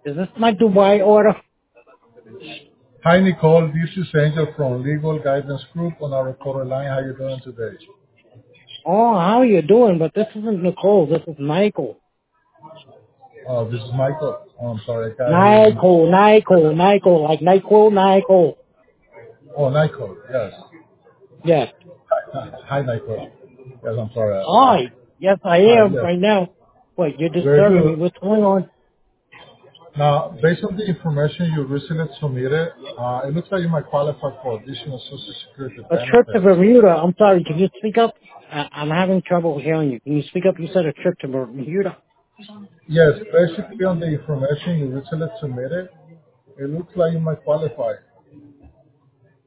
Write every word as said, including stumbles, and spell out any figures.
Is this my Dubai order? Hi, Nicole. This is Angel from Legal Guidance Group on our recorder line. How you doing today? Oh, how are you doing? But this isn't Nicole. This is Michael. Oh, this is Michael. Oh, I'm sorry. I can't hear you. Michael, Michael, Michael, like Michael, Michael. Oh, Nicole. Yes. Yes. Hi, hi, Nicole. Yes, I'm sorry. Uh, Hi. Yes, I hi, am yes. right now. Wait, you're Very disturbing me. good. What's going on? Now, based on the information you recently submitted, uh, it looks like you might qualify for additional Social Security A trip to benefits. Bermuda. I'm sorry. Can you speak up? I- I'm having trouble hearing you. Can you speak up? You said a trip to Bermuda. Yes, basically on the information you recently submitted, it looks like you might qualify